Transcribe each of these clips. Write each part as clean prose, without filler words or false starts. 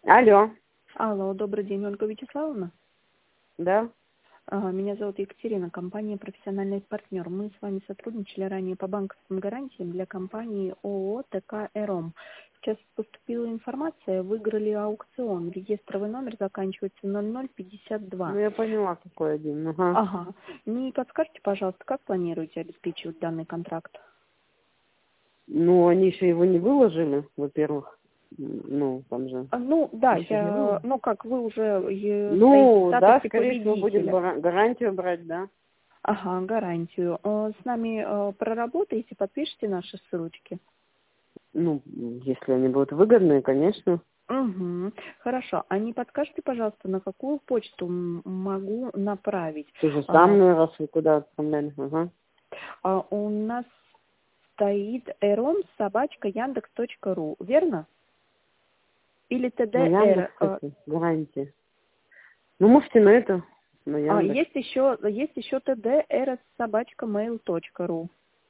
Алло, Алло, добрый день, Ольга Вячеславовна. да? Меня зовут Екатерина, компания «Профессиональный партнер». Мы с вами сотрудничали ранее по банковским гарантиям для компании ООО ТК «Эром». Сейчас поступила информация, выиграли аукцион. Реестровый номер заканчивается 0052. Ну, я поняла, какой один. Ага. Ага. Не подскажете, пожалуйста, как планируете обеспечивать данный контракт? Ну, они еще его не выложили, во-первых. Ну, там же. Ну, да, Еще не выложили. ну как вы уже стоите в Ну, да, статусе скорее всего, будем победителя. гарантию брать, да. Ага, гарантию. С нами проработаете, подпишите наши ссылочки? Ну, если они будут выгодные, конечно. Угу. Хорошо. А не подскажете, пожалуйста, на какую почту могу направить? Ты же сам, наверное, раз вы куда отправляли. Ага. У нас стоит erom@yandex.ru, верно? Или На Яндекс, ТДР? кстати, гарантия. Ну, можете на это, на Яндекс. Есть еще tdr@mail.ru.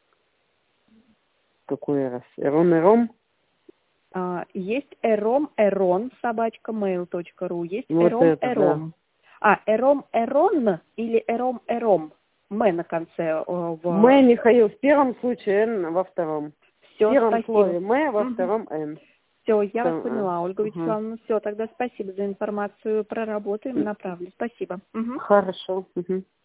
Какой раз? Эром. Есть erom@mail.ru. Есть Вот это, да. erom или erom. На конце. Михаил, в первом случае, Н во втором. В Все, первом спасибо. слове во втором Н. Все, я вас Там, поняла, Ольга ага. Вячеславовна. Все, тогда спасибо за информацию. Проработаем, направлю. Спасибо. Мгм. Хорошо. Угу.